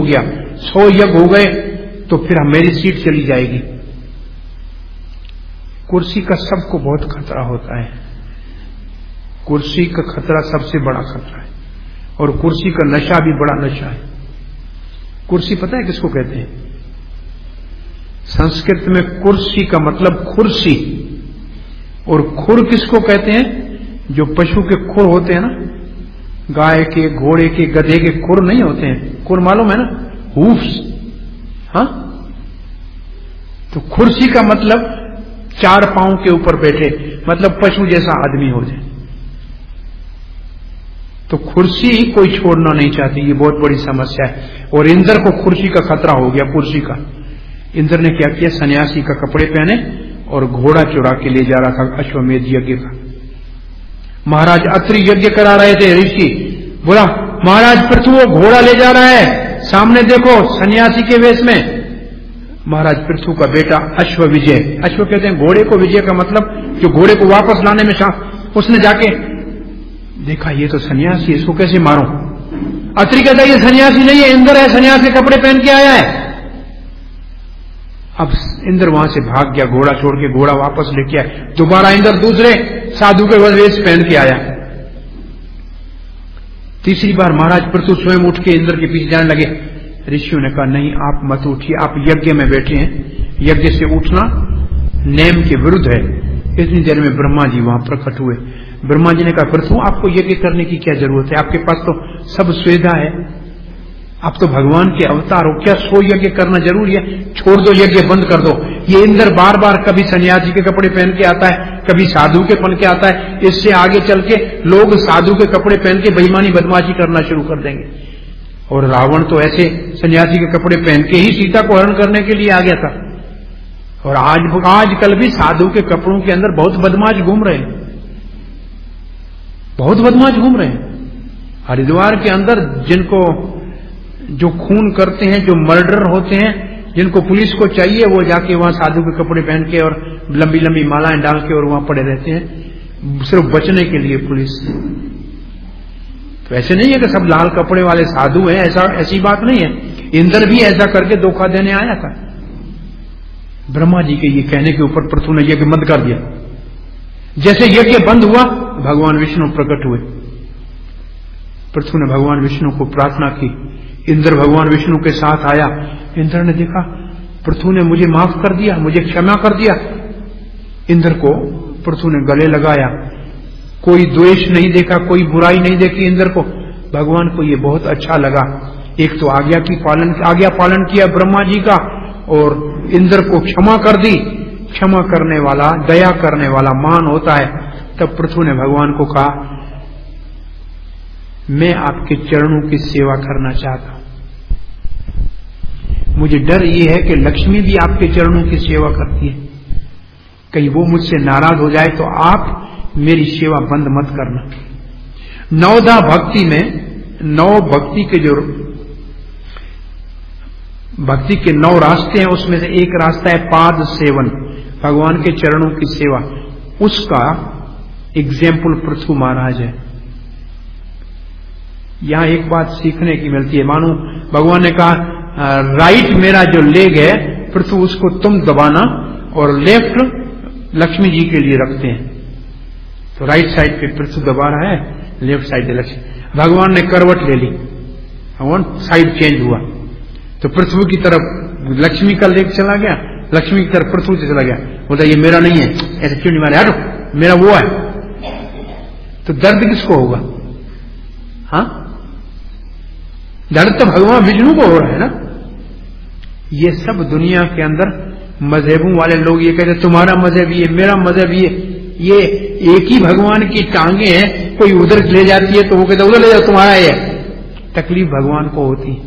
गया, 100 यज्ञ हो गए तो फिर मेरी सीट चली जाएगी। कुर्सी का सबको बहुत खतरा होता है, कुर्सी का खतरा सबसे बड़ा खतरा है, और कुर्सी का नशा भी बड़ा नशा है। कुर्सी पता है किसको कहते हैं? संस्कृत में कुर्सी का मतलब खुर्सी, और खुर किसको कहते हैं? जो पशु के खुर होते हैं ना, गाय के, घोड़े के, गधे के खुर नहीं होते हैं, खुर मालूम है ना, हूफ्स। हाँ, तो कुर्सी का मतलब 4 पांव के ऊपर बैठे, मतलब पशु जैसा आदमी हो जाए। तो कुर्सी कोई छोड़ना नहीं चाहती, ये बहुत बड़ी समस्या है। और इंद्र को कुर्सी का खतरा हो गया, कुर्सी का। इंद्र ने क्या किया? सन्यासी का कपड़े पहने और घोड़ा चुरा के ले जा रहा था अश्वमेध यज्ञ का। महाराज अत्रि यज्ञ करा रहे थे, ऋषि बोला महाराज पृथु वो घोड़ा ले जा रहा है, सामने देखो, सन्यासी के वेश में। महाराज पृथु का बेटा अश्व विजय, अश्व कहते हैं घोड़े को, विजय का मतलब जो घोड़े को वापस लाने में उसने जाके देखा ये तो सन्यासी है, इसको कैसे मारूं? अत्रि कहता है ये सन्यासी नहीं है, इंद्र है, सन्यासी के कपड़े पहन के आया है। अब इंद्र वहां से भाग गया, घोड़ा छोड़ के घोड़ा वापस लेके आया। दोबारा इंद्र दूसरे साधु के वेश पहन के आया। तीसरी बार महाराज पृथु स्वयं उठ के इंद्र के पीछे जाने लगे। ऋषियों ने कहा नहीं, आप मत उठिए, आप यज्ञ में बैठे हैं, यज्ञ से उठना नेम के विरुद्ध है। इतनी देर में ब्रह्मा जी वहां प्रकट हुए। ब्रह्मा जी ने कहा पृथु आपको यज्ञ करने की क्या जरूरत है, आपके पास तो सब सुविधा है, आप तो भगवान के अवतार हो, क्या 100 यज्ञ करना जरूरी है? छोड़ दो, यज्ञ बंद कर दो। ये इंद्र बार बार कभी सन्यासी के कपड़े पहन के आता है, कभी साधु के पहन के आता है, इससे आगे चल के लोग साधु के कपड़े पहन के बेईमानी बदमाशी करना शुरू कर देंगे। और रावण तो ऐसे सन्यासी के कपड़े पहन के ही सीता को हरण करने के लिए आ गया था। और आजकल भी साधु के कपड़ों के अंदर बहुत बदमाश घूम रहे हैं, बहुत बदमाश घूम रहे हैं। हरिद्वार के अंदर जिनको जो खून करते हैं, जो मर्डर होते हैं, जिनको पुलिस को चाहिए, वो जाके वहां साधु के कपड़े पहन के और लंबी लंबी मालाएं डाल के और वहां पड़े रहते हैं, सिर्फ बचने के लिए पुलिस। तो ऐसे नहीं है कि सब लाल कपड़े वाले साधु हैं, ऐसी बात नहीं है। इंद्र भी ऐसा करके धोखा देने आया था। ब्रह्मा जी के ये कहने के ऊपर पृथु ने यज्ञ बंद कर दिया। जैसे यज्ञ बंद हुआ, भगवान विष्णु प्रकट हुए। पृथु ने भगवान विष्णु को प्रार्थना की, इंद्र भगवान विष्णु के साथ आया। इंद्र ने देखा पृथु ने मुझे माफ कर दिया, मुझे क्षमा कर दिया। इंद्र को पृथु ने गले लगाया, कोई द्वेष नहीं देखा, कोई बुराई नहीं देखी इंद्र को। भगवान को ये बहुत अच्छा लगा। एक तो आज्ञा पालन किया ब्रह्मा जी का, और इंद्र को क्षमा कर दी। क्षमा करने वाला, दया करने वाला मान होता है। तब पृथु ने भगवान को कहा मैं आपके चरणों की सेवा करना चाहता हूं। मुझे डर ये है कि लक्ष्मी भी आपके चरणों की सेवा करती है, कहीं वो मुझसे नाराज हो जाए तो आप मेरी सेवा बंद मत करना। नवधा भक्ति में 9 भक्ति के 9 रास्ते हैं, उसमें से एक रास्ता है पाद सेवन, भगवान के चरणों की सेवा। उसका एग्जाम्पल पृथु महाराज है। यहां एक बात सीखने की मिलती है। मानो भगवान ने कहा राइट मेरा जो लेग है पृथु, उसको तुम दबाना, और लेफ्ट लक्ष्मी जी के लिए रखते हैं। तो राइट साइड पे पृथु दबा रहा है, लेफ्ट साइड पे लक्ष्मी। भगवान ने करवट ले ली, भगवान साइड चेंज हुआ, तो पृथ्वी की तरफ लक्ष्मी का लेग चला गया, लक्ष्मी की तरफ पृथ्वी से चला गया। बोलता ये मेरा नहीं है, ऐसे क्यों नहीं मारे, हटो, मेरा वो है। तो दर्द किसको होगा? हाँ, दर्द तो भगवान विष्णु को हो रहा है ना। ये सब दुनिया के अंदर मजहबों वाले लोग ये कहते तुम्हारा मजहब ये, मेरा मजहब ये एक ही भगवान की टांगे हैं, कोई उधर ले जाती है तो वो कहते उधर ले जाओ, तुम्हारा ये। तकलीफ भगवान को होती है,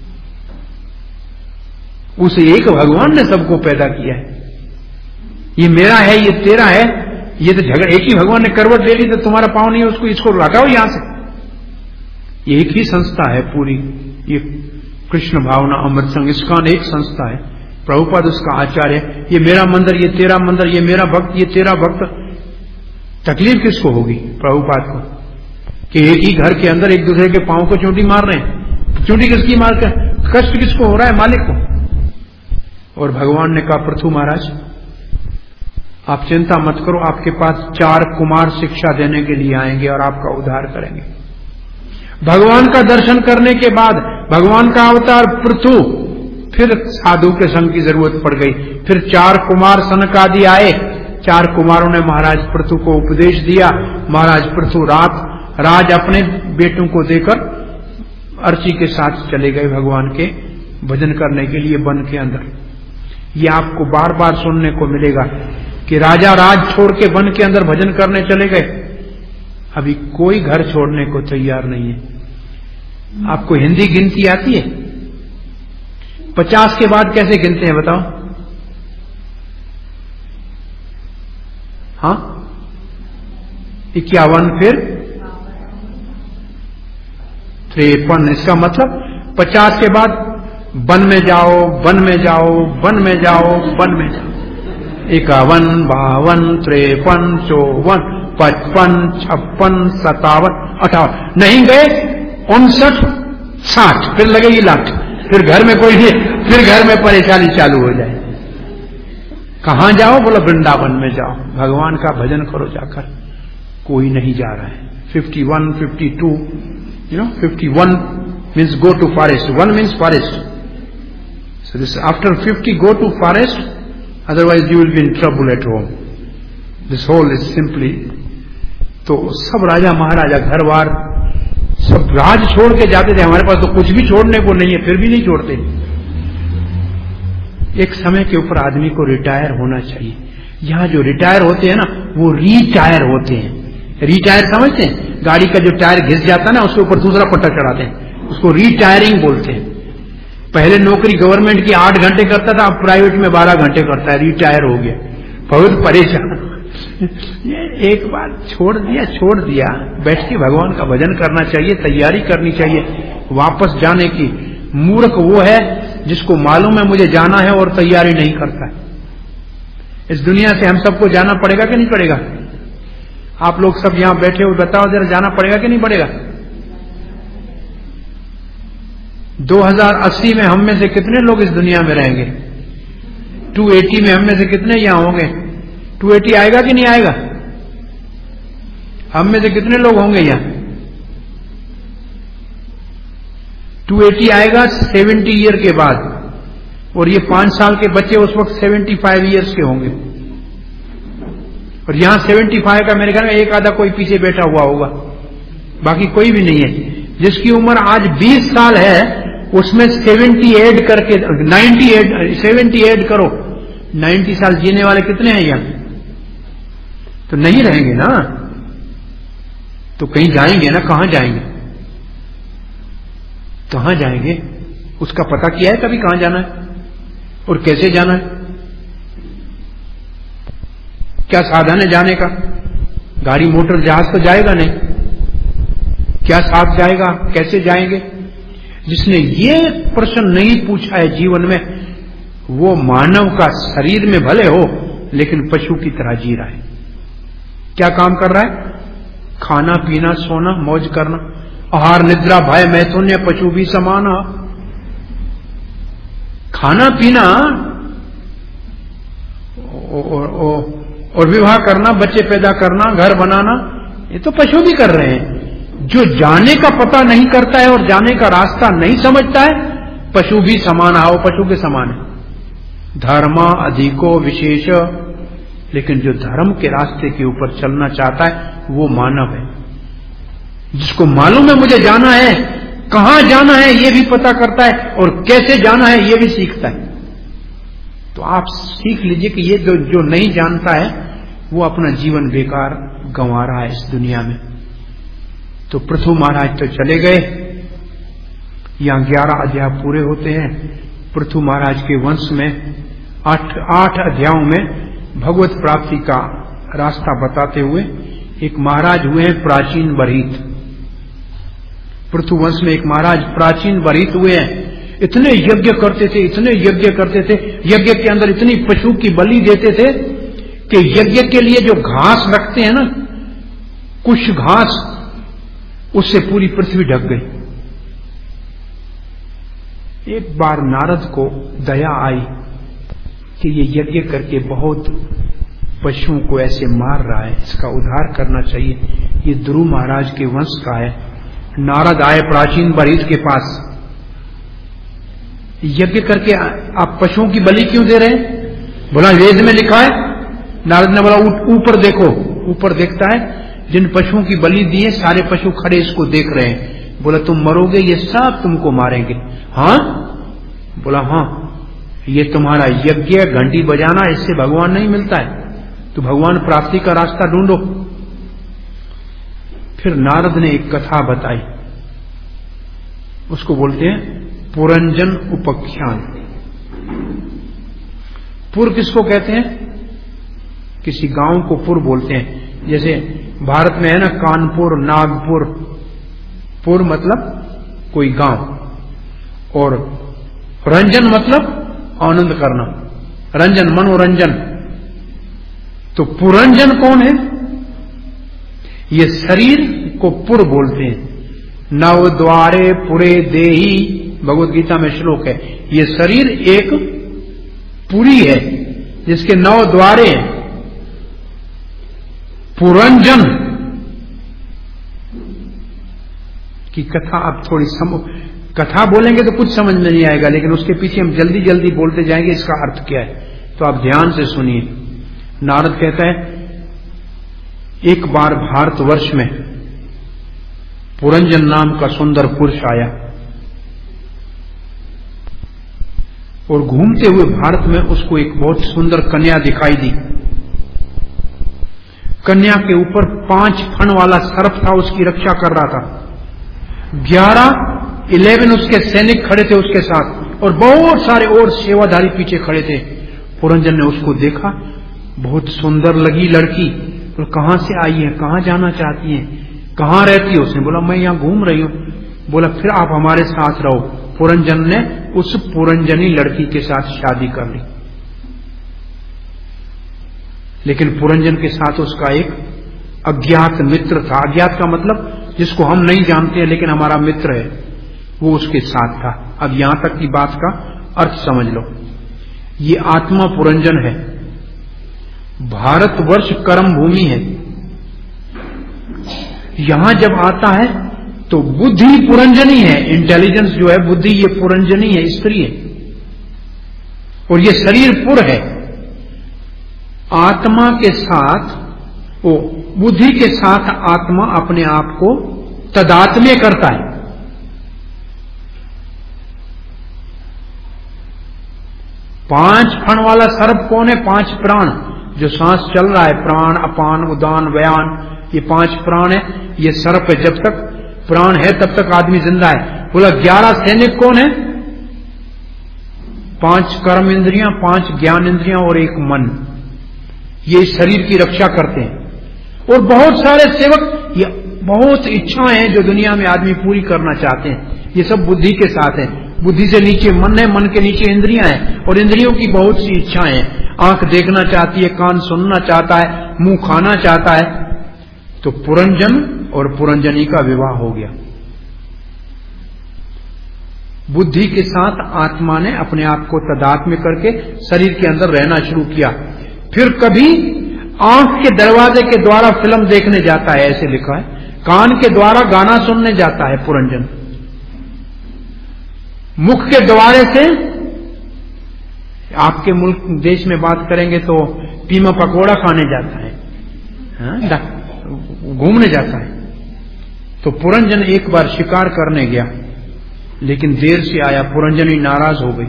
उस एक भगवान ने सबको पैदा किया है। ये मेरा है, ये तेरा है, ये तो झगड़ा। एक ही भगवान ने करवट ले ली तो तुम्हारा पांव नहीं है, उसको इसको हटाओ यहां से। ये एक ही संस्था है पूरी, ये कृष्ण भावना अमृत संघ इस्कॉन एक संस्था है, प्रभुपाद उसका आचार्य है। ये मेरा मंदिर, ये तेरा मंदिर, ये मेरा भक्त, ये तेरा भक्त। तकलीफ किसको होगी? प्रभुपाद को, कि एक ही घर के अंदर एक दूसरे के पांव को चोटी मार रहे हैं। चोटी किसकी मार कर? कष्ट किसको हो रहा है? मालिक को। और भगवान ने कहा पृथु महाराज आप चिंता मत करो, आपके पास 4 कुमार शिक्षा देने के लिए आएंगे और आपका उद्धार करेंगे। भगवान का दर्शन करने के बाद भगवान का अवतार पृथु, फिर साधु के संग की जरूरत पड़ गई। फिर 4 कुमार सनकादि आए। 4 कुमारों ने महाराज पृथु को उपदेश दिया। महाराज पृथु राज अपने बेटों को देकर अर्ची के साथ चले गए भगवान के भजन करने के लिए वन के अंदर। ये आपको बार बार सुनने को मिलेगा कि राजा राज छोड़ के वन के अंदर भजन करने चले गए। अभी कोई घर छोड़ने को तैयार नहीं है। आपको हिंदी गिनती आती है? 50 के बाद कैसे गिनते हैं बताओ? हाँ, 51, फिर 53। इसका मतलब 50 के बाद वन में जाओ, वन में जाओ, वन में जाओ, वन में जाओ। 51, 52, 53, 54, 55, 56, 57, 58। नहीं गए 59, 60, फिर लगेगी लाठ। फिर घर में कोई नहीं, फिर घर में परेशानी चालू हो जाए। कहां जाओ? बोला वृंदावन में जाओ, भगवान का भजन करो जाकर। कोई नहीं जा रहा है। 51, 52, 51 means go to forest. 1 means forest. So this after 50 go to forest, otherwise you will be in trouble at home. This whole is simply, तो सब राजा महाराजा घर बार सब राज छोड़ के जाते थे। हमारे पास तो कुछ भी छोड़ने को नहीं है, फिर भी नहीं छोड़ते। एक समय के ऊपर आदमी को रिटायर होना चाहिए। यहां जो रिटायर होते हैं ना, वो रीटायर होते हैं। रिटायर समझते हैं? गाड़ी का जो टायर घिस जाता है ना, उसके ऊपर दूसरा पट्टा चढ़ाते हैं, उसको रिटायरिंग बोलते हैं। पहले नौकरी गवर्नमेंट की 8 घंटे करता था, अब प्राइवेट में 12 घंटे करता है, रिटायर हो गया। बहुत परेशान। एक बार छोड़ दिया। बैठ के भगवान का भजन करना चाहिए, तैयारी करनी चाहिए वापस जाने की। मूर्ख वो है जिसको मालूम है मुझे जाना है और तैयारी नहीं करता है। इस दुनिया से हम सबको जाना पड़ेगा कि नहीं पड़ेगा? आप लोग सब यहां बैठे हो, बताओ जरा, जाना पड़ेगा कि नहीं पड़ेगा? 2080 में हम में से कितने लोग इस दुनिया में रहेंगे? 280 में हम में से कितने यहां होंगे? 280 आएगा कि नहीं आएगा? हम में से कितने लोग होंगे यहां? 280 आएगा 70 ईयर के बाद, और ये 5 साल के बच्चे उस वक्त 75 ईयर्स के होंगे। और यहां 75 का मेरे ख्याल में एक आधा कोई पीछे बैठा हुआ होगा, बाकी कोई भी नहीं है। जिसकी उम्र आज 20 साल है, उसमें 70 ऐड करके 70 ऐड करो। 90 साल जीने वाले कितने हैं यहां? तो नहीं रहेंगे ना, तो कहीं जाएंगे ना। कहां जाएंगे? कहां जाएंगे? उसका पता किया है कभी कहां जाना है और कैसे जाना है? क्या साधन है जाने का? गाड़ी मोटर जहाज तो जाएगा नहीं, क्या साथ जाएगा? कैसे जाएंगे? जिसने ये प्रश्न नहीं पूछा है जीवन में, वो मानव का शरीर में भले हो लेकिन पशु की तरह जी रहा है। क्या काम कर रहा है? खाना पीना सोना मौज करना, आहार निद्रा भय मैथुन्य पशु भी समान। खाना पीना और विवाह करना, बच्चे पैदा करना, घर बनाना, ये तो पशु भी कर रहे हैं। जो जाने का पता नहीं करता है और जाने का रास्ता नहीं समझता है, पशु भी समान आओ, पशु के समान है। धर्म अधिको विशेष, लेकिन जो धर्म के रास्ते के ऊपर चलना चाहता है वो मानव है। जिसको मालूम है मुझे जाना है, कहां जाना है ये भी पता करता है, और कैसे जाना है ये भी सीखता है। तो आप सीख लीजिए कि ये जो नहीं जानता है वो अपना जीवन बेकार गंवा रहा है इस दुनिया में। तो पृथु महाराज तो चले गए। यहां 11 अध्याय पूरे होते हैं। पृथु महाराज के वंश में 8 अध्यायों में भगवत प्राप्ति का रास्ता बताते हुए एक महाराज हुए हैं प्राचीन बरहित। पृथु वंश में एक महाराज प्राचीन बरहित हुए हैं। इतने यज्ञ करते थे, इतने यज्ञ करते थे, यज्ञ के अंदर इतनी पशु की बलि देते थे कि यज्ञ के लिए जो घास रखते हैं ना, कुछ घास, उससे पूरी पृथ्वी ढक गई। एक बार नारद को दया आई कि ये यज्ञ करके बहुत पशुओं को ऐसे मार रहा है, इसका उद्धार करना चाहिए, ये ध्रुव महाराज के वंश का है। नारद आए प्राचीन बरीद के पास, यज्ञ करके आप पशुओं की बलि क्यों दे रहे हैं? बोला वेद में लिखा है। नारद ने बोला ऊपर देखो। ऊपर देखता है, जिन पशुओं की बलि दी है सारे पशु खड़े इसको देख रहे हैं। बोला तुम मरोगे, ये सब तुमको मारेंगे। हाँ? बोला हाँ, ये तुम्हारा यज्ञ घंटी बजाना, इससे भगवान नहीं मिलता है, तो भगवान प्राप्ति का रास्ता ढूंढो। फिर नारद ने एक कथा बताई, उसको बोलते हैं पुरंजन उपाख्यान। पुर किसको कहते हैं? किसी गांव को पुर बोलते हैं। जैसे भारत में है ना कानपुर, नागपुर, पुर मतलब कोई गांव, और रंजन मतलब आनंद करना, रंजन मनोरंजन। तो पुरंजन कौन है? ये शरीर को पुर बोलते हैं। नव द्वारे पुरे देही, भगवत गीता में श्लोक है। ये शरीर एक पुरी है जिसके 9 द्वारे हैं। पुरंजन की कथा आप थोड़ी कथा बोलेंगे तो कुछ समझ में नहीं आएगा, लेकिन उसके पीछे हम जल्दी जल्दी बोलते जाएंगे इसका अर्थ क्या है, तो आप ध्यान से सुनिए। नारद कहता है एक बार भारतवर्ष में पुरंजन नाम का सुंदर पुरुष आया और घूमते हुए भारत में उसको एक बहुत सुंदर कन्या दिखाई दी। कन्या के ऊपर 5 फण वाला सर्प था, उसकी रक्षा कर रहा था। 11 उसके सैनिक खड़े थे उसके साथ, और बहुत सारे और सेवाधारी पीछे खड़े थे। पुरंजन ने उसको देखा, बहुत सुंदर लगी लड़की, तो कहां से आई है, कहां जाना चाहती है, कहां रहती है? उसने बोला मैं यहां घूम रही हूं। बोला फिर आप हमारे साथ रहो। पुरंजन ने उस पुरंजनी लड़की के साथ शादी कर ली। लेकिन पुरंजन के साथ उसका एक अज्ञात मित्र था। अज्ञात का मतलब जिसको हम नहीं जानते हैं लेकिन हमारा मित्र है, वो उसके साथ था। अब यहां तक की बात का अर्थ समझ लो। ये आत्मा पुरंजन है। भारतवर्ष कर्म भूमि है। यहां जब आता है तो बुद्धि पुरंजनी है, इंटेलिजेंस जो है, बुद्धि ये पुरंजनी है, स्त्री है, और ये शरीर पुर है। आत्मा के साथ, वो बुद्धि के साथ आत्मा अपने आप को तदात्म्य करता है। पांच फण वाला सर्प कौन है? 5 प्राण जो सांस चल रहा है, प्राण, अपान, उदान, व्यान, ये 5 प्राण है। ये सर्प है। जब तक प्राण है तब तक आदमी जिंदा है। बोला 11 सैनिक कौन है? 5 कर्म इंद्रियां, 5 ज्ञान इंद्रियां और 1 मन, ये शरीर की रक्षा करते हैं। और बहुत सारे सेवक, ये बहुत इच्छाएं हैं जो दुनिया में आदमी पूरी करना चाहते हैं, ये सब बुद्धि के साथ है। बुद्धि से नीचे मन है, मन के नीचे इंद्रियां हैं, और इंद्रियों की बहुत सी इच्छाएं हैं। आंख देखना चाहती है, कान सुनना चाहता है, मुंह खाना चाहता है। तो पुरंजन और पुरंजनी का विवाह हो गया। बुद्धि के साथ आत्मा ने अपने आप को तदात्म्य करके शरीर के अंदर रहना शुरू किया। फिर कभी आंख के दरवाजे के द्वारा फिल्म देखने जाता है, ऐसे लिखा है। कान के द्वारा गाना सुनने जाता है पुरंजन। मुख के द्वारे से, आपके मुल्क देश में बात करेंगे तो पीमा पकोड़ा खाने जाता है, घूमने जाता है। तो पुरंजन एक बार शिकार करने गया, लेकिन देर से आया। पुरंजनी नाराज हो गई।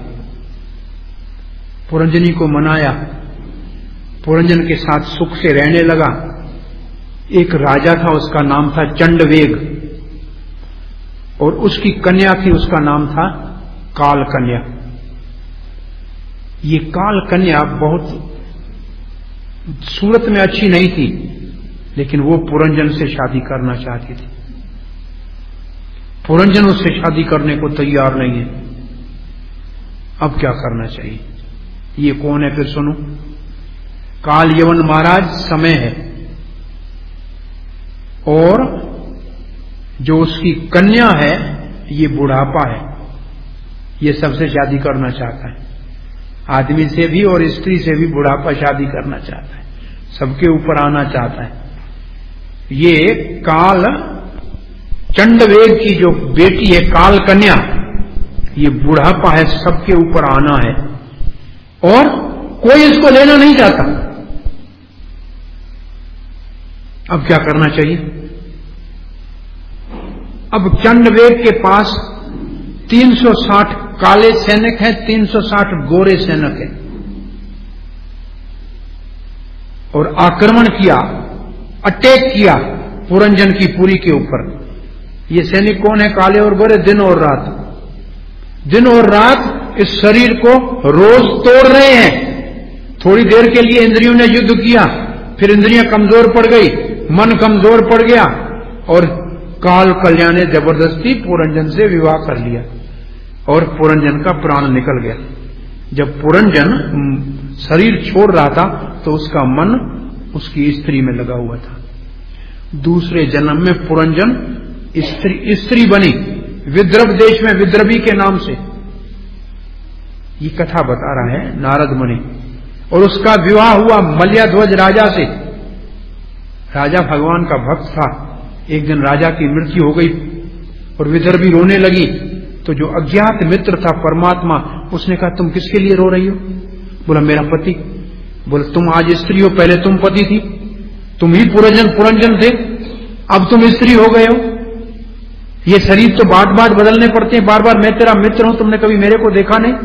पुरंजनी को मनाया, पुरंजन के साथ सुख से रहने लगा। एक राजा था, उसका नाम था चंडवेग, और उसकी कन्या थी, उसका नाम था काल कन्या। ये काल कन्या बहुत सूरत में अच्छी नहीं थी, लेकिन वो पुरंजन से शादी करना चाहती थी। पुरंजन उससे शादी करने को तैयार नहीं है। अब क्या करना चाहिए? ये कौन है? फिर सुनो। काल यवन महाराज समय है, और जो उसकी कन्या है ये बुढ़ापा है। ये सबसे शादी करना चाहता है, आदमी से भी और स्त्री से भी बुढ़ापा शादी करना चाहता है, सबके ऊपर आना चाहता है। ये काल चंडवेग की जो बेटी है काल कन्या, ये बुढ़ापा है, सबके ऊपर आना है और कोई इसको लेना नहीं चाहता। अब क्या करना चाहिए? अब चंडवेग के पास 360 काले सैनिक हैं, 360 गोरे सैनिक हैं और आक्रमण किया, अटैक किया पुरंजन की पुरी के ऊपर। ये सैनिक कौन है? काले और गोरे, दिन और रात, दिन और रात इस शरीर को रोज तोड़ रहे हैं। थोड़ी देर के लिए इंद्रियों ने युद्ध किया, फिर इंद्रियां कमजोर पड़ गई, मन कमजोर पड़ गया और काल कल्याण ने जबरदस्ती पुरंजन से विवाह कर लिया और पुरंजन का प्राण निकल गया। जब पुरंजन शरीर छोड़ रहा था तो उसका मन उसकी स्त्री में लगा हुआ था। दूसरे जन्म में पुरंजन स्त्री बनी, विद्रभ देश में विद्रवी के नाम से। ये कथा बता रहा है नारद मुनि। और उसका विवाह हुआ मल्याध्वज राजा से। राजा भगवान का भक्त था। एक दिन राजा की मृत्यु हो गई और विदर्भी रोने लगी, तो जो अज्ञात मित्र था परमात्मा, उसने कहा तुम किसके लिए रो रही हो? बोला मेरा पति। बोला तुम आज स्त्री हो, पहले तुम पति थी, तुम ही पुरंजन थे, अब तुम स्त्री हो गए हो। ये शरीर तो बार बार बदलने पड़ते हैं, बार बार मैं तेरा मित्र हूं, तुमने कभी मेरे को देखा नहीं।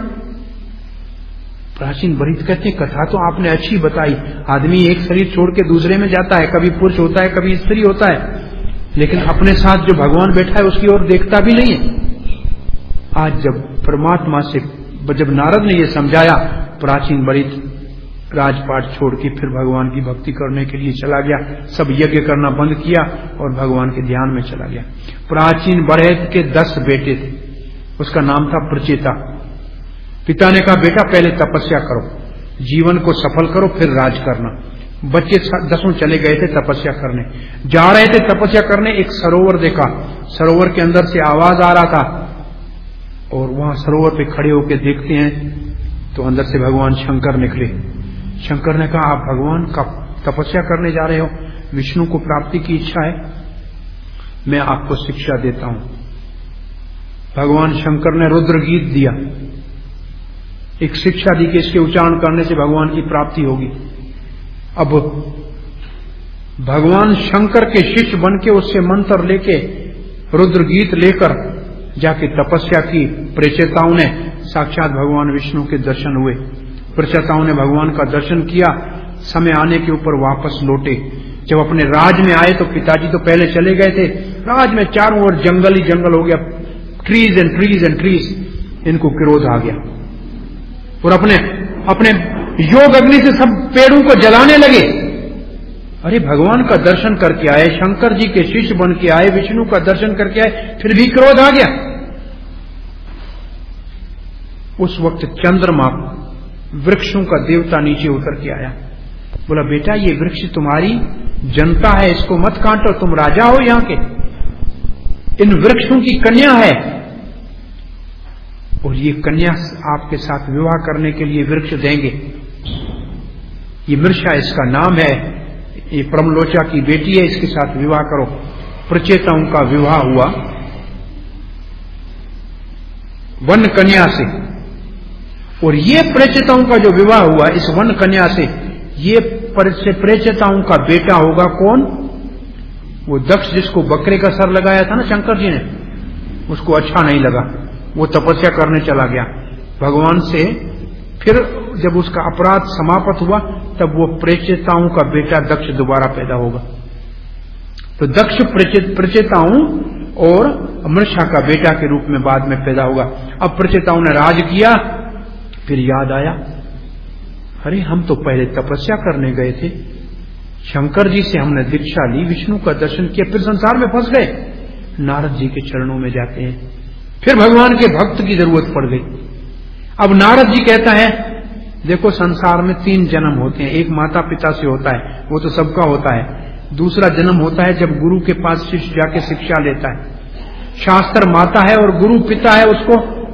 प्राचीन बरित कहते हैं कथा तो आपने अच्छी बताई, आदमी एक शरीर छोड़ के दूसरे में जाता है, कभी पुरुष होता है कभी स्त्री होता है, लेकिन अपने साथ जो भगवान बैठा है उसकी ओर देखता भी नहीं है। आज जब परमात्मा से जब नारद ने ये समझाया, प्राचीन बरित राजपाट छोड़ के फिर भगवान की भक्ति करने के लिए चला गया, सब यज्ञ करना बंद किया और भगवान के ध्यान में चला गया। प्राचीन बरहत के 10 बेटे थे, उसका नाम था प्रचेता। पिता ने कहा बेटा पहले तपस्या करो, जीवन को सफल करो, फिर राज करना। बच्चे 10 चले गए थे तपस्या करने, जा रहे थे तपस्या करने, एक सरोवर देखा, सरोवर के अंदर से आवाज आ रहा था और वहां सरोवर पे खड़े होकर देखते हैं तो अंदर से भगवान शंकर निकले। शंकर ने कहा आप भगवान का तपस्या करने जा रहे हो, विष्णु को प्राप्ति की इच्छा है, मैं आपको शिक्षा देता हूं। भगवान शंकर ने रुद्र गीत दिया, एक शिक्षा दी कि इसके उच्चारण करने से भगवान की प्राप्ति होगी। अब भगवान शंकर के शिष्य बन के उससे मंत्र लेके रुद्र गीत लेकर जाके तपस्या की। प्रचेताओं ने साक्षात भगवान विष्णु के दर्शन हुए। प्रचेताओं ने भगवान का दर्शन किया, समय आने के ऊपर वापस लौटे। जब अपने राज में आए तो पिताजी तो पहले चले गए थे, राज में चारों ओर जंगल ही जंगल हो गया, trees and trees and trees. इनको क्रोध आ गया और अपने योग अग्नि से सब पेड़ों को जलाने लगे। अरे भगवान का दर्शन करके आए, शंकर जी के शिष्य बन के आए, विष्णु का दर्शन करके आए, फिर भी क्रोध आ गया। उस वक्त चंद्रमा वृक्षों का देवता नीचे उतर के आया, बोला बेटा ये वृक्ष तुम्हारी जनता है, इसको मत काटो, तुम राजा हो यहां के, इन वृक्षों की कन्या है और ये कन्या आपके साथ विवाह करने के लिए वृक्ष देंगे। ये मृषा इसका नाम है, ये परमलोचा की बेटी है, इसके साथ विवाह करो। प्रचेताओं का विवाह हुआ वन कन्या से, और ये प्रचेताओं का जो विवाह हुआ इस वन कन्या से, ये प्रचेताओं का बेटा होगा कौन? वो दक्ष जिसको बकरे का सर लगाया था ना शंकर जी ने, उसको अच्छा नहीं लगा, वो तपस्या करने चला गया भगवान से। फिर जब उसका अपराध समाप्त हुआ तब वो प्रचेताओं का बेटा दक्ष दोबारा पैदा होगा। तो दक्ष प्रचेताओं और मृषा का बेटा के रूप में बाद में पैदा होगा। अब प्रचेताओं ने राज किया, फिर याद आया अरे हम तो पहले तपस्या करने गए थे, शंकर जी से हमने दीक्षा ली, विष्णु का दर्शन किया, फिर संसार में फंस गए। नारद जी के चरणों में जाते हैं, फिर भगवान के भक्त की जरूरत पड़ गई। अब नारद जी कहता है देखो संसार में 3 जन्म होते हैं, एक माता पिता से होता है, वो तो सबका होता है। दूसरा जन्म होता है जब गुरु के पास शिष्य जाके शिक्षा लेता है। शास्त्र माता है और गुरु पिता है, उसको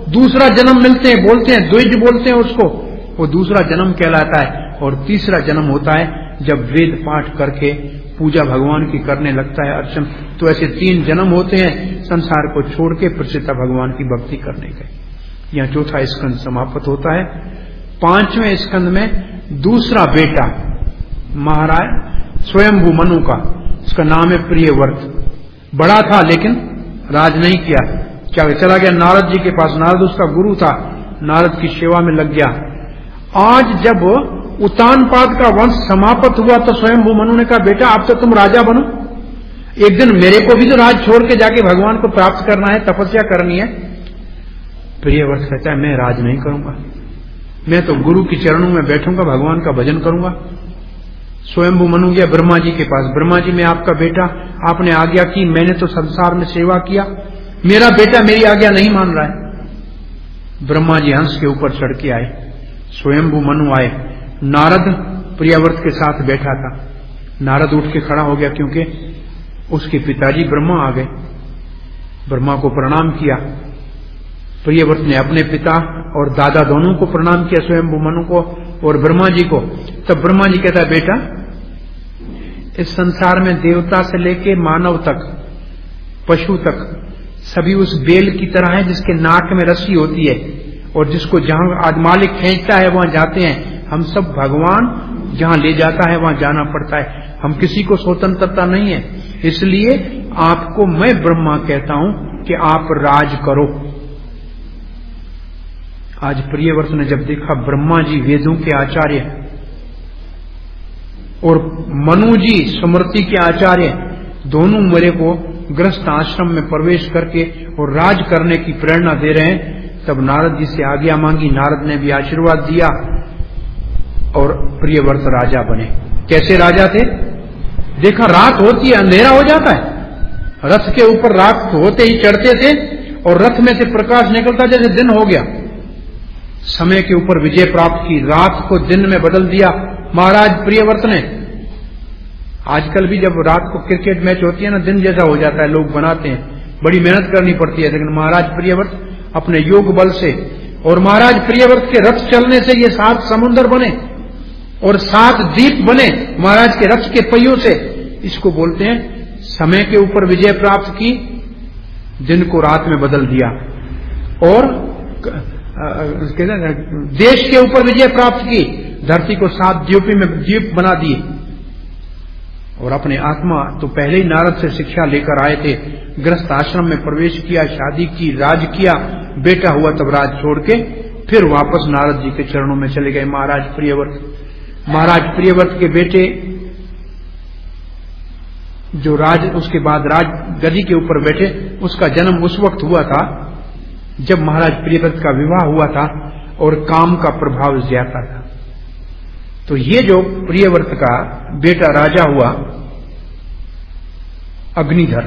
दूसरा जन्म मिलते हैं, बोलते हैं द्विज बोलते हैं उसको, वो दूसरा जन्म कहलाता है। और तीसरा जन्म होता है जब वेद पाठ करके पूजा भगवान की करने लगता है, अर्चन। तो ऐसे 3 जन्म होते हैं संसार को छोड़ के फिर सीता भगवान की भक्ति करने के। यहाँ चौथा स्कंद समाप्त होता है। 5वें स्कंद में दूसरा बेटा महाराज स्वयंभू मनु का, उसका नाम है प्रियव्रत। बड़ा था लेकिन राज नहीं किया, क्या चला गया नारद जी के पास। नारद उसका गुरु था, नारद की सेवा में लग गया। आज जब उतानपाद का वंश समाप्त हुआ तो स्वयंभू मनु ने कहा, बेटा अब तो तुम राजा बनो, एक दिन मेरे को भी तो राज छोड़ के जाके भगवान को प्राप्त करना है, तपस्या करनी है। प्रियव्रत कहता है, मैं राज नहीं करूंगा, मैं तो गुरु के चरणों में बैठूंगा, भगवान का भजन करूंगा। स्वयंभू मनु गया ब्रह्मा जी के पास, ब्रह्मा जी मैं आपका बेटा, आपने आज्ञा की, मैंने तो संसार में सेवा किया, मेरा बेटा मेरी आज्ञा नहीं मान रहा है। ब्रह्मा जी हंस के ऊपर चढ़ के आए, स्वयंभू मनु आए, नारद प्रियव्रत के साथ बैठा था। नारद उठ के खड़ा हो गया क्योंकि उसके पिताजी ब्रह्मा आ गए। ब्रह्मा को प्रणाम किया, प्रियव्रत ने अपने पिता और दादा दोनों को प्रणाम किया, स्वयंभू मनु को और ब्रह्मा जी को। तब ब्रह्मा जी कहता है, बेटा इस संसार में देवता से लेके मानव तक, पशु तक सभी उस बेल की तरह है जिसके नाक में रस्सी होती है और जिसको जहां आज मालिक खींचता है वहां जाते हैं। हम सब भगवान जहां ले जाता है वहां जाना पड़ता है, हम किसी को स्वतंत्रता नहीं है। इसलिए आपको मैं ब्रह्मा कहता हूं कि आप राज करो। आज प्रियव्रत ने जब देखा ब्रह्मा जी वेदों के आचार्य और मनु जी स्मृति के आचार्य दोनों मेरे को गृहस्थ आश्रम में प्रवेश करके और राज करने की प्रेरणा दे रहे हैं, तब नारद जी से आज्ञा मांगी। नारद ने भी आशीर्वाद दिया और प्रियव्रत राजा बने। कैसे राजा थे? देखा रात होती है अंधेरा हो जाता है, रथ के ऊपर रात होते ही चढ़ते थे और रथ में से प्रकाश निकलता जैसे दिन हो गया। समय के ऊपर विजय प्राप्त की, रात को दिन में बदल दिया महाराज प्रियव्रत ने। आजकल भी जब रात को क्रिकेट मैच होती है ना, दिन जैसा हो जाता है, लोग बनाते हैं, बड़ी मेहनत करनी पड़ती है, लेकिन महाराज प्रियव्रत अपने योग बल से और महाराज प्रियव्रत के रथ चलने से ये 7 समुद्र बने और 7 द्वीप बने महाराज के रथ के पहियों से। इसको बोलते हैं समय के ऊपर विजय प्राप्त की, दिन को रात में बदल दिया, और देश के ऊपर विजय प्राप्त की, धरती को 7 द्वीप बना दिए। और अपने आत्मा तो पहले ही नारद से शिक्षा लेकर आए थे, गृहस्थ आश्रम में प्रवेश किया, शादी की, राज किया, बेटा हुआ तब राज छोड़ के फिर वापस नारद जी के चरणों में चले गए महाराज प्रियव्रत। महाराज प्रियव्रत के बेटे जो उसके बाद राज गद्दी के ऊपर बैठे, उसका जन्म उस वक्त हुआ था जब महाराज प्रियव्रत का विवाह हुआ था और काम का प्रभाव ज्यादा था। तो ये जो प्रियव्रत का बेटा राजा हुआ अग्निधर,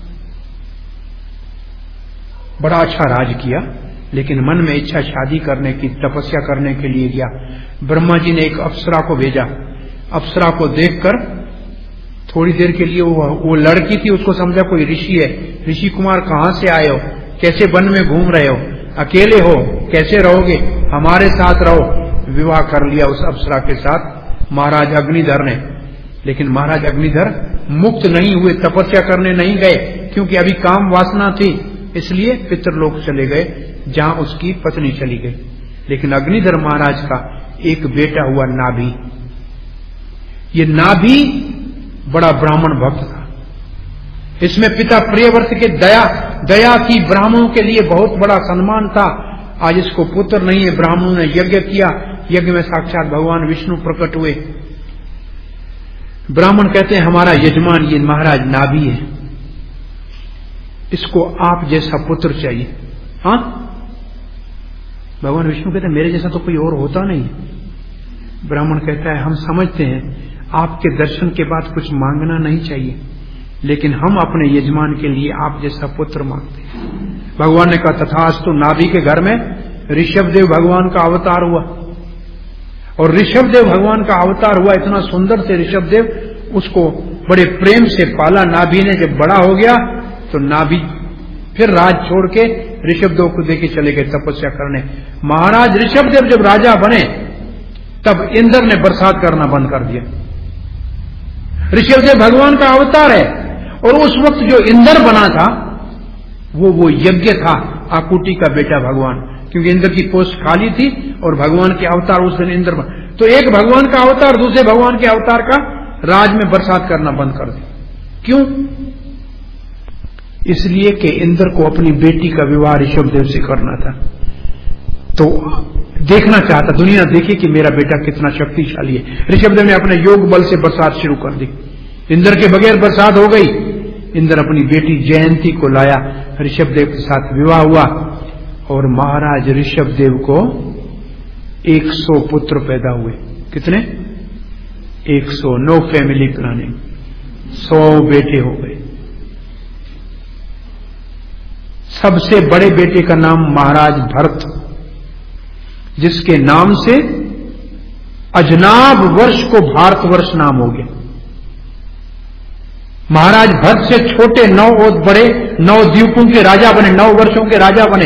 बड़ा अच्छा राज किया, लेकिन मन में इच्छा शादी करने की, तपस्या करने के लिए गया। ब्रह्मा जी ने एक अप्सरा को भेजा, अप्सरा को देखकर थोड़ी देर के लिए वो लड़की थी, उसको समझा कोई ऋषि है। ऋषि कुमार कहां से आए हो, कैसे वन में घूम रहे हो, अकेले हो, कैसे रहोगे, हमारे साथ रहो। विवाह कर लिया उस अप्सरा के साथ महाराज अग्निधर ने। लेकिन महाराज अग्निधर मुक्त नहीं हुए, तपस्या करने नहीं गए, क्योंकि अभी काम वासना थी, इसलिए पितृलोक चले गए जहां उसकी पत्नी चली गई। लेकिन अग्निधर महाराज का एक बेटा हुआ नाभि। ये नाभि बड़ा ब्राह्मण भक्त था। इसमें पिता प्रियव्रत के दया की, ब्राह्मणों के लिए बहुत बड़ा सम्मान था। आज इसको पुत्र नहीं है, ब्राह्मणों ने यज्ञ किया, यज्ञ में साक्षात भगवान विष्णु प्रकट हुए। ब्राह्मण कहते हैं हमारा यजमान ये महाराज नाभि है, इसको आप जैसा पुत्र चाहिए। हाँ, भगवान विष्णु कहते हैं मेरे जैसा तो कोई और होता नहीं। ब्राह्मण कहता है हम समझते हैं आपके दर्शन के बाद कुछ मांगना नहीं चाहिए, लेकिन हम अपने यजमान के लिए आप जैसा पुत्र मांगते हैं। भगवान ने कहा तथास्तु। नाभि के घर में ऋषभदेव भगवान का अवतार हुआ, और ऋषभदेव भगवान का अवतार हुआ, इतना सुंदर से ऋषभदेव, उसको बड़े प्रेम से पाला नाभि ने। जब बड़ा हो गया तो नाभि फिर राज छोड़ के ऋषभदेव को देके चले गए तपस्या करने। महाराज ऋषभदेव जब राजा बने तब इंद्र ने बरसात करना बंद कर दिया। ऋषभदेव भगवान का अवतार है और उस वक्त जो इंद्र बना था वो यज्ञ था, आकुति का बेटा भगवान, क्योंकि इंद्र की पोस्ट खाली थी और भगवान के अवतार उस दिन इंद्र बना। तो एक भगवान का अवतार दूसरे भगवान के अवतार का राज में बरसात करना बंद कर दिया। क्यों? इसलिए कि इंद्र को अपनी बेटी का विवाह ऋषभदेव से करना था, तो देखना चाहता, दुनिया देखे कि मेरा बेटा कितना शक्तिशाली है। ऋषभदेव ने अपने योग बल से बरसात शुरू कर दी। इंद्र के बगैर बरसात हो गई। इंद्र अपनी बेटी जयंती को लाया, ऋषभदेव के साथ विवाह हुआ और महाराज ऋषभदेव को 100 पुत्र पैदा हुए। कितने? 100। No family planning. 100 बेटे हो गए। सबसे बड़े बेटे का नाम महाराज भरत, जिसके नाम से अजनाब वर्ष को भारतवर्ष नाम हो गया। महाराज भरत से छोटे 9 और बड़े 9 द्वीपों के राजा बने, 9 वर्षों के राजा बने।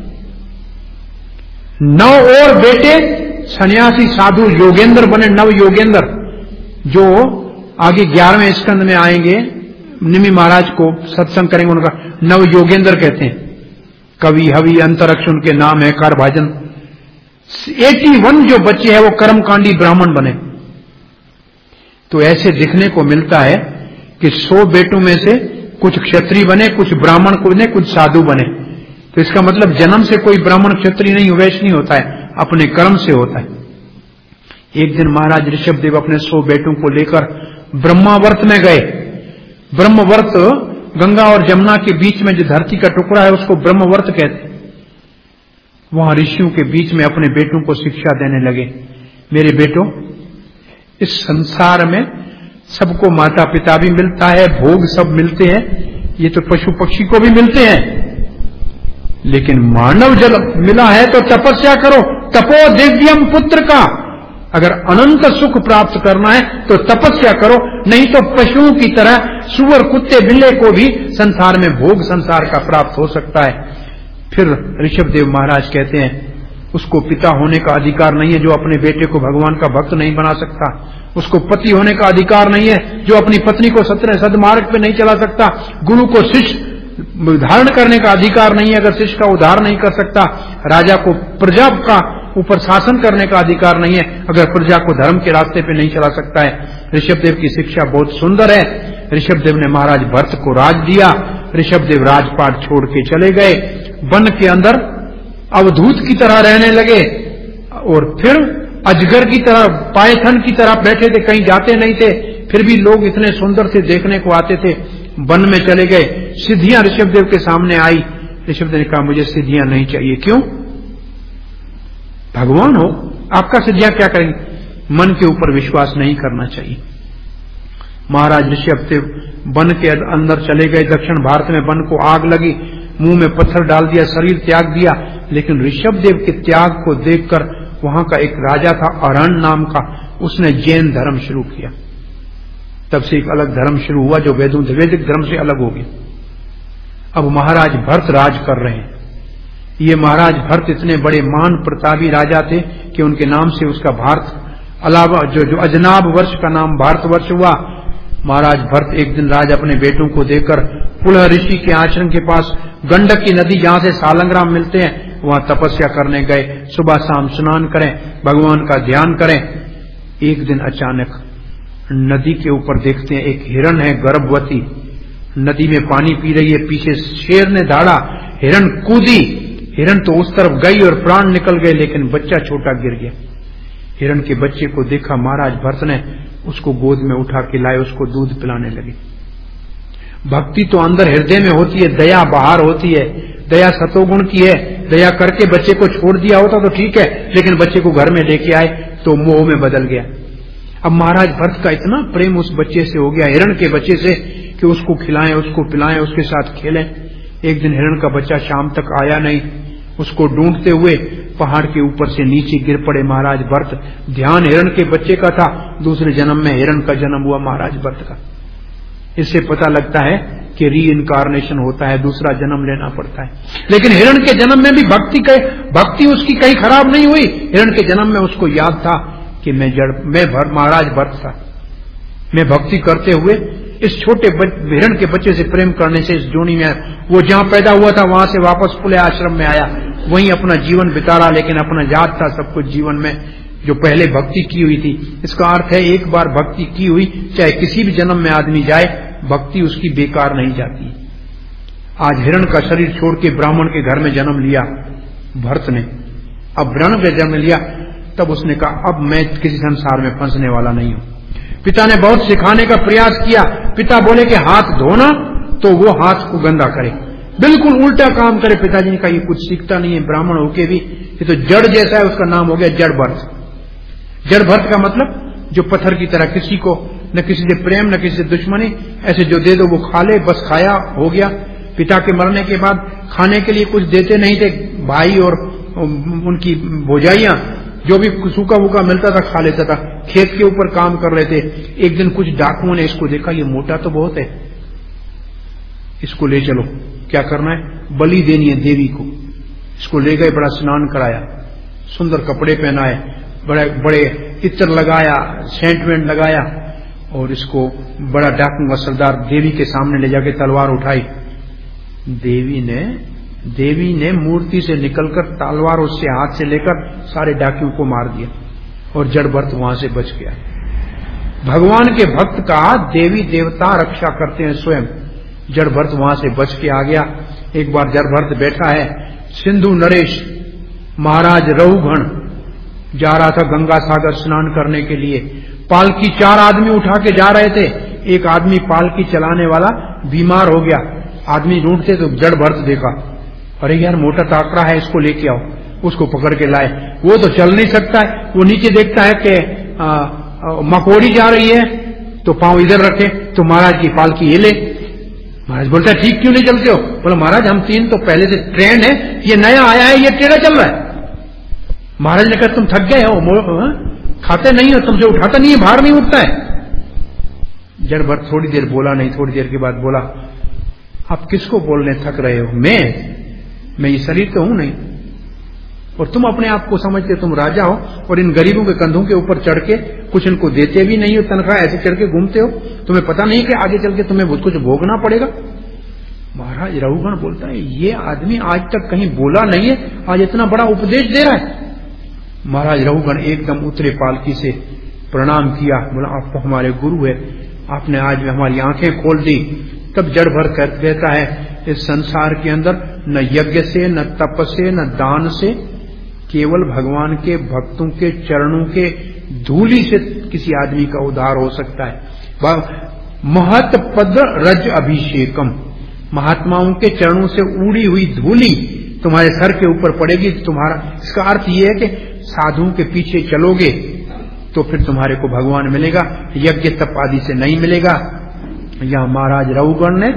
9 और बेटे सन्यासी साधु योगेंद्र बने, 9 योगेंद्र, जो आगे 11वें स्कंद में आएंगे। निमि महाराज को सत्संग करेंगे, उनका 9 योगेंद्र कहते हैं। कवि हवि अंतरिक्ष उनके नाम है, कर भाजन। 81 जो बच्चे हैं वो कर्मकांडी ब्राह्मण बने। तो ऐसे दिखने को मिलता है कि 100 बेटों में से कुछ क्षत्रिय बने, कुछ ब्राह्मण बने, कुछ साधु बने। तो इसका मतलब जन्म से कोई ब्राह्मण क्षत्रिय नहीं, वैश्य नहीं होता है, अपने कर्म से होता है। एक दिन महाराज ऋषभदेव अपने 100 बेटों को लेकर ब्रह्मावर्त में गए। ब्रह्मवर्त गंगा और जमुना के बीच में जो धरती का टुकड़ा है उसको ब्रह्मवर्त कहते हैं। वहां ऋषियों के बीच में अपने बेटों को शिक्षा देने लगे। मेरे बेटों, इस संसार में सबको माता पिता भी मिलता है, भोग सब मिलते हैं, ये तो पशु पक्षी को भी मिलते हैं, लेकिन मानव जन्म मिला है तो तपस्या करो। तपो दिव्यम पुत्र का, अगर अनंत सुख प्राप्त करना है तो तपस्या करो, नहीं तो पशुओं की तरह सुअर कुत्ते बिल्ले को भी संसार में भोग संसार का प्राप्त हो सकता है। फिर ऋषभदेव महाराज कहते हैं उसको पिता होने का अधिकार नहीं है जो अपने बेटे को भगवान का भक्त नहीं बना सकता। उसको पति होने का अधिकार नहीं है जो अपनी पत्नी को सदमार्ग पे नहीं चला सकता। गुरु को शिष्य धारण करने का अधिकार नहीं है अगर शिष्य का उद्धार नहीं कर सकता। राजा को प्रजा का ऊपर शासन करने का अधिकार नहीं है अगर प्रजा को धर्म के रास्ते पे नहीं चला सकता है। ऋषभदेव की शिक्षा बहुत सुंदर है। ऋषभदेव ने महाराज भरत को राज दिया। ऋषभदेव राजपाट छोड़ के चले गए, वन के अंदर अवधूत की तरह रहने लगे और फिर अजगर की तरह, पायथन की तरह बैठे थे, कहीं जाते नहीं थे, फिर भी लोग इतने सुंदर से देखने को आते थे। वन में चले गए, सिद्धियां ऋषभदेव के सामने आई। ऋषभदेव ने कहा मुझे सिद्धियां नहीं चाहिए। क्यों? भगवान हो, आपका सिद्धियां क्या करेंगे? मन के ऊपर विश्वास नहीं करना चाहिए। महाराज ऋषभदेव वन के अंदर चले गए। दक्षिण भारत में वन को आग लगी, मुंह में पत्थर डाल दिया, शरीर त्याग दिया। लेकिन ऋषभदेव के त्याग को देखकर वहां का एक राजा था अरण नाम का, उसने जैन धर्म शुरू किया। तब से एक अलग धर्म शुरू हुआ जो वैदिक धर्म से अलग हो गया। अब महाराज भरत राज कर रहे हैं। ये महाराज भरत इतने बड़े मान प्रतापी राजा थे कि उनके नाम से उसका भारत अलावा जो अजनाब वर्ष का नाम भारतवर्ष हुआ। महाराज भरत एक दिन राज अपने बेटों को देकर पुलह ऋषि के आश्रम के पास गंडक की नदी जहां से सालंग्राम मिलते हैं वहां तपस्या करने गए। सुबह शाम स्नान करें, भगवान का ध्यान करें। एक दिन अचानक नदी के ऊपर देखते हैं एक हिरण है, गर्भवती, नदी में पानी पी रही है। पीछे शेर ने दौड़ा, हिरण कूदी, हिरण तो उस तरफ गई और प्राण निकल गए, लेकिन बच्चा छोटा गिर गया। हिरण के बच्चे को देखा महाराज भरत ने, उसको गोद में उठा के लाए, उसको दूध पिलाने लगे। भक्ति तो अंदर हृदय में होती है, दया बाहर होती है। दया सतोगुण की है। दया करके बच्चे को छोड़ दिया होता तो ठीक है, लेकिन बच्चे को घर में लेके आए तो मोह में बदल गया। अब महाराज भरत का इतना प्रेम उस बच्चे से हो गया, हिरण के बच्चे से, कि उसको खिलाएं, उसको पिलाएं, उसके साथ खेलें। एक दिन हिरण का बच्चा शाम तक आया नहीं। उसको ढूंढते हुए पहाड़ के ऊपर से नीचे गिर पड़े महाराज भरत। ध्यान हिरण के बच्चे का था, दूसरे जन्म में हिरण का जन्म हुआ महाराज भरत का। इससे पता लगता है कि री इनकारनेशन होता है, दूसरा जन्म लेना पड़ता है। लेकिन हिरण के जन्म में भी भक्ति उसकी कहीं खराब नहीं हुई। हिरण के जन्म में उसको याद था कि मैं महाराज भरत था, मैं भक्ति करते हुए इस छोटे हिरण के बच्चे से प्रेम करने से इस जोनी में वो जहां पैदा हुआ था वहां से वापस खुले आश्रम में आया, वहीं अपना जीवन बिता रहा, लेकिन अपना याद था सब कुछ जीवन में जो पहले भक्ति की हुई थी। इसका अर्थ है एक बार भक्ति की हुई, चाहे किसी भी जन्म में आदमी जाए, भक्ति उसकी बेकार नहीं जाती। आज हिरण का शरीर छोड़ के ब्राह्मण के घर में जन्म लिया भरत ने। अब ब्राह्मण के जन्म लिया तब उसने कहा अब मैं किसी संसार में फंसने वाला नहीं हूं। पिता ने बहुत सिखाने का प्रयास किया। पिता बोले कि हाथ धोना तो वो हाथ को गंदा करे, बिल्कुल उल्टा काम करे। पिताजी ने कहा ये कुछ सीखता नहीं है ब्राह्मण होके भी, ये तो जड़ जैसा है। उसका नाम हो गया जड़ भरत। जड़ भरत का मतलब जो पत्थर की तरह, किसी को न किसी से प्रेम न किसी से दुश्मनी, ऐसे जो दे दो वो खा ले, बस खाया हो गया। पिता के मरने के बाद खाने के लिए कुछ देते नहीं थे, भाई और उनकी भौजाइयां जो भी सूखा वूखा मिलता था खा लेता था। खेत के ऊपर काम कर रहे थे। एक दिन कुछ डाकुओं ने इसको देखा, ये मोटा तो बहुत है, इसको ले चलो, क्या करना है, बलि देनी है देवी को। इसको ले गए, बड़ा स्नान कराया, सुंदर कपड़े पहनाए, बड़े बड़े इत्र लगाया, सेंट वेंट लगाया, और इसको बड़ा डाकू का सरदार देवी के सामने ले जाके तलवार उठाई। देवी ने मूर्ति से निकलकर तलवार उससे हाथ से लेकर सारे डाकुओं को मार दिया और जड़ भरत वहां से बच गया। भगवान के भक्त का देवी देवता रक्षा करते हैं स्वयं। जड़ भरत वहां से बच के आ गया। एक बार जड़ भरत बैठा है, सिंधु नरेश महाराज रघुगण जा रहा था गंगा सागर स्नान करने के लिए। पालकी 4 आदमी उठा के जा रहे थे। एक आदमी पालकी चलाने वाला बीमार हो गया। आदमी ढूंढते तो जड़ भरत देखा, अरे यार मोटा ताकड़ा है, इसको लेके आओ। उसको पकड़ के लाए। वो तो चल नहीं सकता है। वो नीचे देखता है कि मकोड़ी जा रही है तो पांव इधर रखे तो महाराज की पालकी हिले। महाराज बोलता है ठीक क्यों नहीं चलते हो? बोला महाराज हम 3 तो पहले से ट्रेन है, ये नया आया है, ये टेढ़ा चल रहा है। महाराज ने कहा तुम थक गए हो, खाते नहीं हो, तुमसे उठाता नहीं है, भार नहीं उठता है। जड़ भरत थोड़ी देर बोला नहीं, थोड़ी देर के बाद बोला आप किसको बोलने थक रहे हो? मैं ये शरीर तो हूं नहीं, और तुम अपने आप को समझते तुम राजा हो और इन गरीबों के कंधों के ऊपर चढ़ के कुछ इनको देते भी नहीं हो तनख्वाह, ऐसे चढ़ के घूमते हो। तुम्हें पता नहीं कि आगे चल के तुम्हें बहुत कुछ भोगना पड़ेगा। महाराज रघुगण बोलता है ये आदमी आज तक कहीं बोला नहीं है, आज इतना बड़ा उपदेश दे रहा है। महाराज रघुगण एकदम उतरे पालकी से, प्रणाम किया, बोला आप तो हमारे गुरु है, आपने आज हमारी आंखें खोल दी। तब जड़ भर कहता है इस संसार के अंदर न यज्ञ से, न तप से, न दान से, केवल भगवान के भक्तों के चरणों के धूलि से किसी आदमी का उद्धार हो सकता है। महत पद रज अभिषेकम, महात्माओं के चरणों से उड़ी हुई धूलि तुम्हारे सर के ऊपर पड़ेगी। तुम्हारा इसका अर्थ यह है कि साधुओं के पीछे चलोगे तो फिर तुम्हारे को भगवान मिलेगा, यज्ञ तप आदि से नहीं मिलेगा। यहां महाराज रघुगण ने,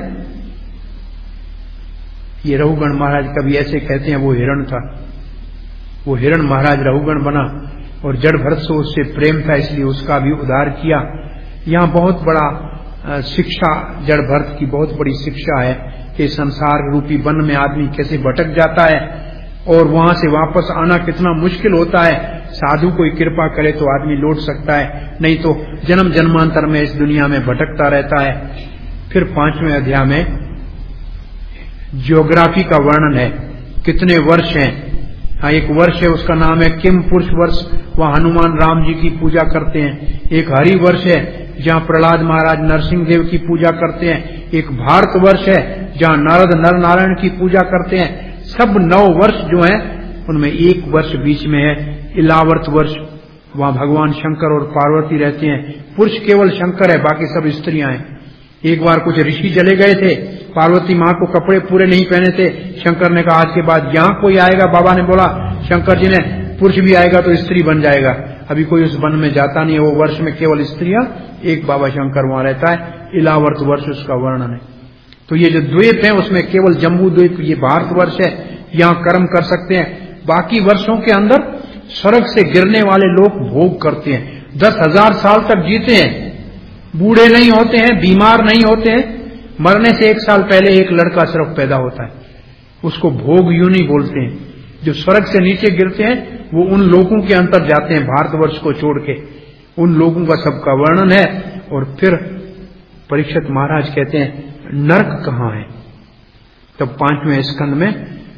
ये रघुगण महाराज कभी ऐसे कहते हैं वो हिरण था, वो हिरण महाराज रघुगण बना और जड़ भरत से उससे प्रेम था इसलिए उसका भी उद्धार किया। यहां बहुत बड़ा शिक्षा, जड़ भरत की बहुत बड़ी शिक्षा है कि संसार रूपी वन में आदमी कैसे भटक जाता है और वहां से वापस आना कितना मुश्किल होता है। साधु कोई कृपा करे तो आदमी लौट सकता है, नहीं तो जन्म जन्मांतर में इस दुनिया में भटकता रहता है। फिर 5वें अध्याय में ज्योग्राफी का वर्णन है, कितने वर्ष हैं। हाँ, एक वर्ष है उसका नाम है किम पुरुष वर्ष, वहां हनुमान राम जी की पूजा करते हैं। एक हरि वर्ष है जहां प्रहलाद महाराज नरसिंह देव की पूजा करते हैं। एक भारत वर्ष है जहां नारद नर नारायण की पूजा करते हैं। सब 9 वर्ष जो हैं उनमें एक वर्ष बीच में है इलावर्त वर्ष, वहां भगवान शंकर और पार्वती रहते हैं। पुरुष केवल शंकर है, बाकी सब स्त्रियां हैं। एक बार कुछ ऋषि चले गए थे, पार्वती मां को कपड़े पूरे नहीं पहने थे। शंकर ने कहा आज के बाद यहां कोई आएगा, बाबा ने बोला शंकर जी ने पुरुष भी आएगा तो स्त्री बन जाएगा। अभी कोई उस वन में जाता नहीं है, वो वर्ष में केवल स्त्रियां, एक बाबा शंकर वहां रहता है। इलावर्त वर्ष उसका वर्णन है। तो ये जो द्वीप है उसमें केवल जम्बू द्वीप, ये भारत वर्ष है, यहां कर्म कर सकते हैं। बाकी वर्षों के अंदर स्वर्ग से गिरने वाले लोग भोग करते हैं, 10,000 साल तक जीते हैं, बूढ़े नहीं होते हैं, बीमार नहीं होते हैं, मरने से 1 साल पहले एक लड़का सिर्फ पैदा होता है, उसको भोग यूनि बोलते हैं। जो स्वर्ग से नीचे गिरते हैं वो उन लोगों के अंतर जाते हैं, भारतवर्ष को छोड़ के। उन लोगों का सबका वर्णन है। और फिर परीक्षित महाराज कहते हैं नरक कहां है? तब 5वें स्कंद में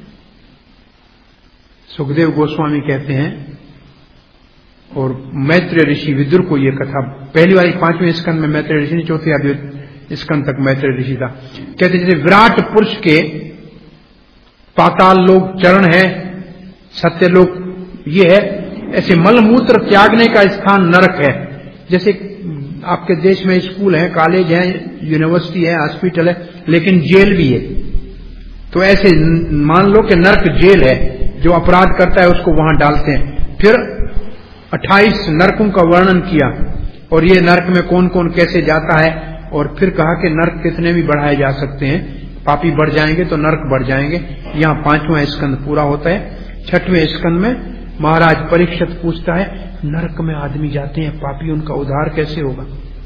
सुखदेव गोस्वामी कहते हैं, और मैत्रेय ऋषि विदुर को ये कथा, पहली वाली 5वें स्कंद में मैत्रेय ऋषि, चौथे आधे स्कंद तक मैत्रेय ऋषि था। कहते जैसे विराट पुरुष के पाताल लोक चरण है, सत्यलोक ये है, ऐसे मलमूत्र त्यागने का स्थान नरक है। जैसे आपके देश में स्कूल है, कॉलेज है, यूनिवर्सिटी है, हॉस्पिटल है, लेकिन जेल भी है। तो ऐसे मान लो कि नरक जेल है, जो अपराध करता है उसको वहां डालते हैं। फिर 28 नरकों का वर्णन किया, और ये नरक में कौन कौन कैसे जाता है, और फिर कहा कि नरक कितने भी बढ़ाए जा सकते हैं, पापी बढ़ जाएंगे तो नरक बढ़ जाएंगे। यहां 5वां स्कंद पूरा होता है। 6वें स्कंद में महाराज परीक्षित पूछता है, नरक में आदमी जाते हैं पापी, उनका उद्धार कैसे होगा?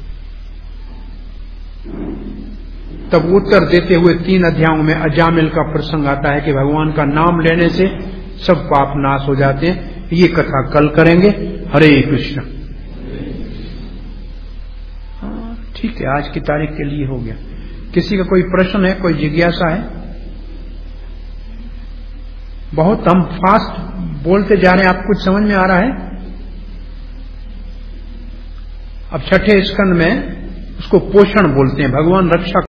तब उत्तर देते हुए 3 अध्यायों में अजामिल का प्रसंग आता है कि भगवान का नाम लेने से सब पाप नाश हो जाते हैं। ये कथा कल करेंगे। हरे कृष्ण। ठीक है, आज की तारीख के लिए हो गया। किसी का कोई प्रश्न है, कोई जिज्ञासा है? बहुत हम फास्ट बोलते जा रहे हैं, आपको कुछ समझ में आ रहा है? अब 6ठे स्कंद में उसको पोषण बोलते हैं, भगवान रक्षा